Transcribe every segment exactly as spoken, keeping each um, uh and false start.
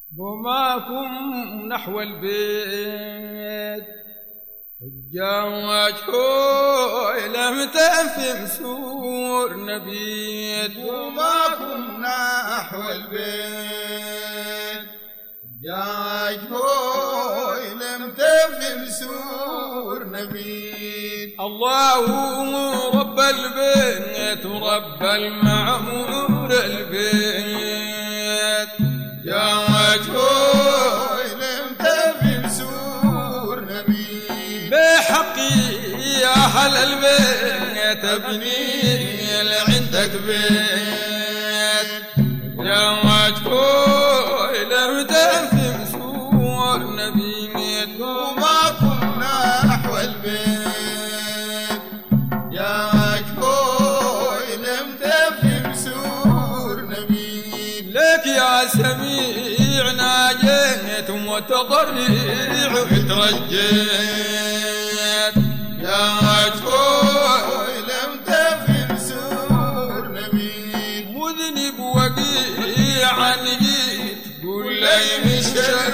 قوماكم نحو البيت حجاج هوي لم تفهم سور نبيت. قوماكم نحو البيت حجاج هوي لم تفهم سور نبيت. الله رب البيت ورب المعمور البيت حجاج هوي لم تفهم سور نبيت. بحقي يا أهل البيت ابني لعندك بيت حجاج هوي لم تفهم سور نبيت. قوماكم نحو البيت حجاج هوي لم تفهم سور نبيت. لك يا سميع ناجيت وتضرع وترجيت حجاج هوي لم تفهم سور نبيت. مذنب وقيعا جيت قول لي من شر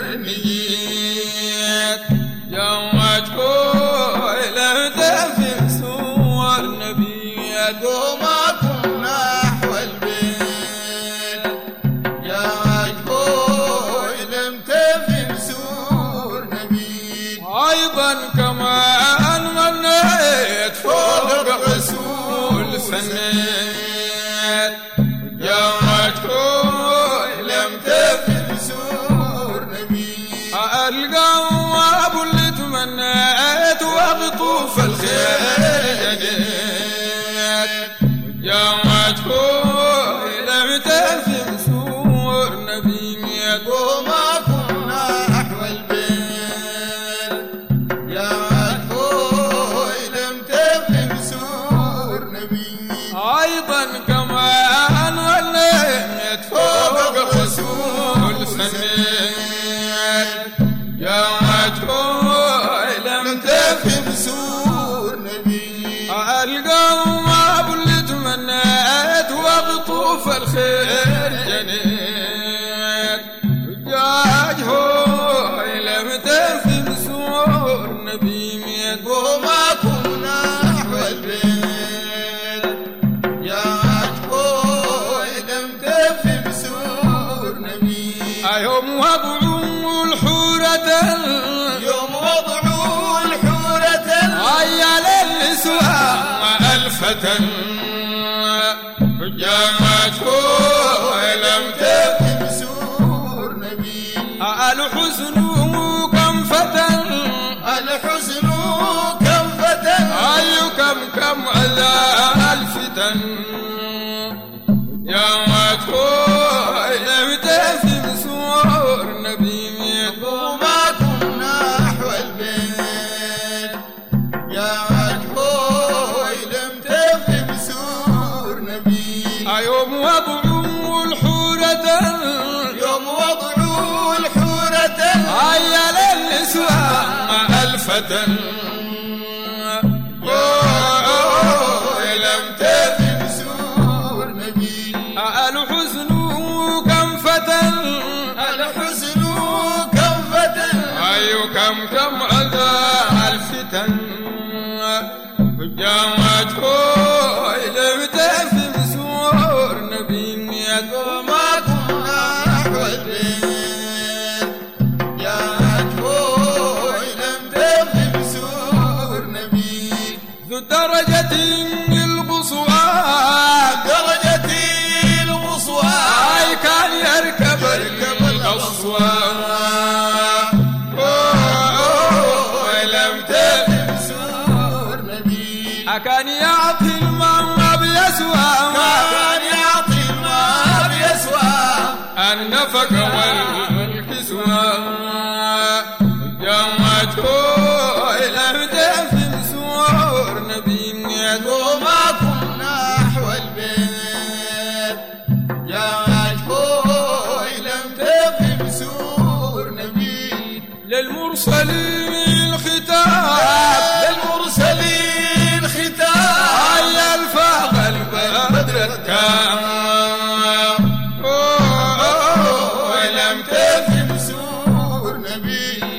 نجيت حجاج هوي لم تفهم سور نبيت. قوماكم نحو البيت حجاج هوي لم تفهم سور نبيت. أيضا كما منيت فوق رسول سنيت حجاج هوي لم تفهم سور نبيت. القواب اللي تمنيت واقطوف الخير جنيت حجاج هوي لم تفهم سور نبيت. قوماكم نحو البيت حجاج هوي لم تفهم سور نبيت. أيضا كما وليت فوق رسول سنيت حجاج هوي لم تفهم سور نبيت. القواب اللي تمنيت واقطوف الخير جنيت حجاج هوي لم تفهم سور نبيت. قوماكم نحو البيت حجاج هوي لم تفهم سور نبيت. يوم وضعوا الحورة يوم وضعوا الحورة عيال النسوان الفتى حجاج هوي لم تفهم سور نبيت. الحزن كم فتى الحزن كم فتى أي كم كم على الفتن حجاج هوي لم تفهم سور نبيت. قوماكم نحو البيت حجاج هوي لم تفهم سور نبيت. يوم وضعوا الحورة يوم وضعوا الحورة عيال النسوان الفتى هوي لم تفهم سور نبيت. الحزن كم فتى الحزن كم فتى أي كم كم على الفتن حجاج هوي لم تفهم سور نبيت. قوماكم نحو البيت حجاج هوي لم تفهم سور نبيت. ذو الدرجة القصوى درجة القصوى أي كان يركب يركب القصوى هوي لم تفهم سور نبيت. كان يعطي الماء بيسوى كان يعطي الماء بيسوى النفق والكسوى حجاج هوي لم تفهم سور نبيت. قوماكم نحو البيت حجاج هوي لم تفهم سور نبيت. للمرسلين ختام للمرسلين ختام هيا الفاق البدر الكام ولم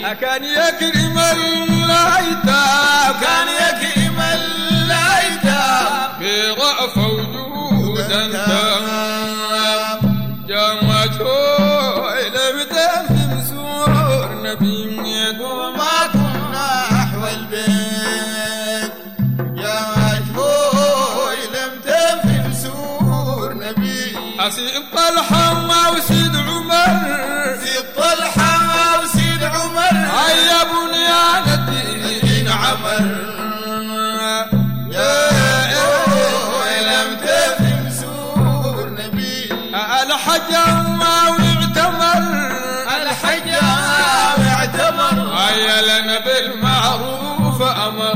كان يكرم الأيتام كان يكرم الأيتام في رأفة وجودا تام جمعته إلى بدأ في مسور نبي وما كنا نحو البيت جمعته لم تفي مسور نبي أسيب طلحة وسيد عمر سيد طلحة وسيد عمر هيا بنيان الدين عمر لم تفي مسور نبي الحج واعتمر الحج واعتمر هيا لنا بالمعروف أمر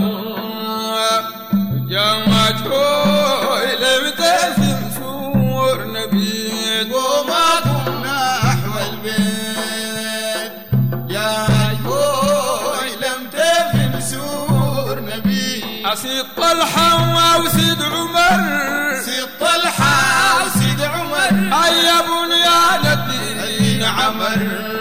جمعته لم تفي مسور نبي وما كنا نحو البيت جمعته لم تفي مسور نبي أسيد طلحة وسيد عمر سيد طلحة وسيد عمر هيا بنيان الدين عمر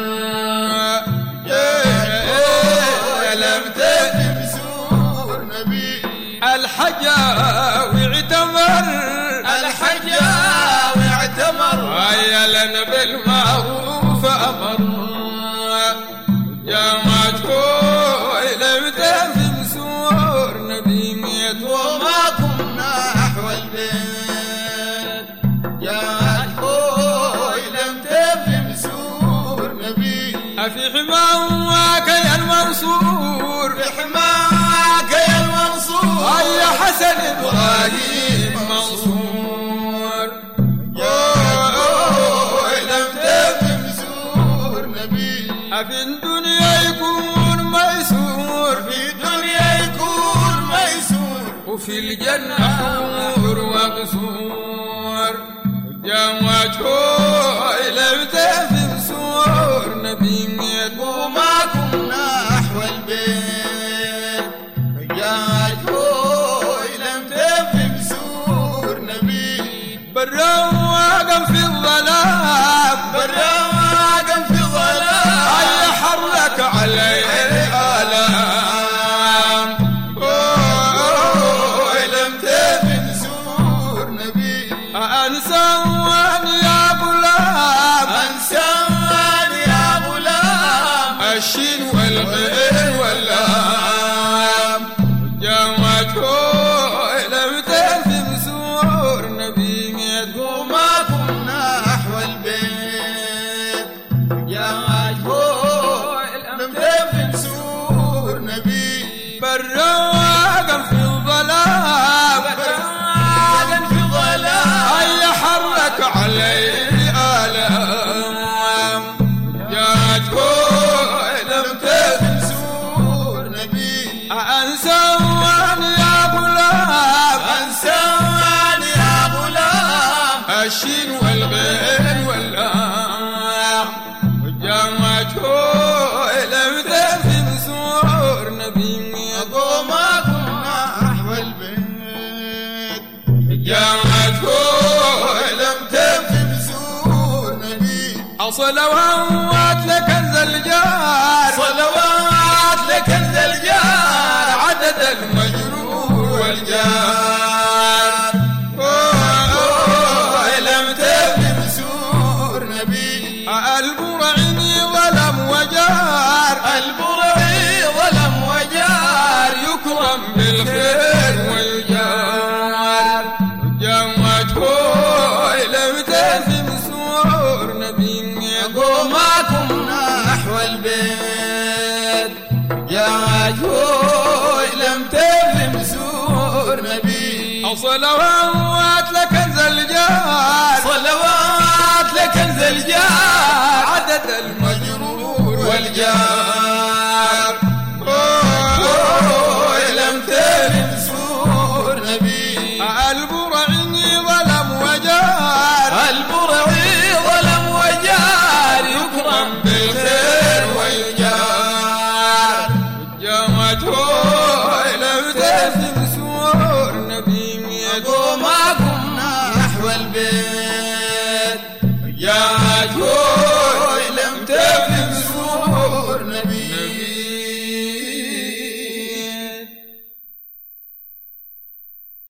لم تفي مسور نبي الحج واعتمر الحج واعتمر هيا لنا بالمعروف أمر جمعته لم تفي مسور نبي وما كنا نحو البيت جمعته لم تفي مسور نبي في حماك يا المنصور في حماك يا المنصور هيا حسن إبراهيم منصور لم تفي مسور نبي في الدنيا يكون ميسور في الدنيا يكون ميسور وفي الجنة حور وقصور جمعته لم تفي مسور نبي وما كنا نحو البيت جمعته لم تفي مسور نبي بالرواقا في الظلام بالرواقا في الظلام أي حرك عليه الآلام لم تفي مسور نبي أنسى يا غلام أنسى يا غلام الشين والغين واللام جمعته لم تفي مسور نبي وما كنا نحو البيت جمعته لم تفي مسور نبي بالرواقا في الظلام براقا في ظلام أي حرك عليه آلام جاته لم تفي مسور نبي أنسى يا غلام أنسى يا غلام الشين والغين واللام جمعته لم تفي مسور نبي وما كنا نحو البيت جمعته لم تفي مسور نبي صلوات لك الجار صلوات لك الجار عدد المجرور والجار لم تفي مسور نبي البرعي ظلم وجار البرعي ظلم وجار يكرم بالخير والجار جمعته لم تفي مسور نبي وما كنا نحو البيت جمعته لم تفي مسور نبي صلوات لك الجار صلوات لك الجار عدد المجرور والجار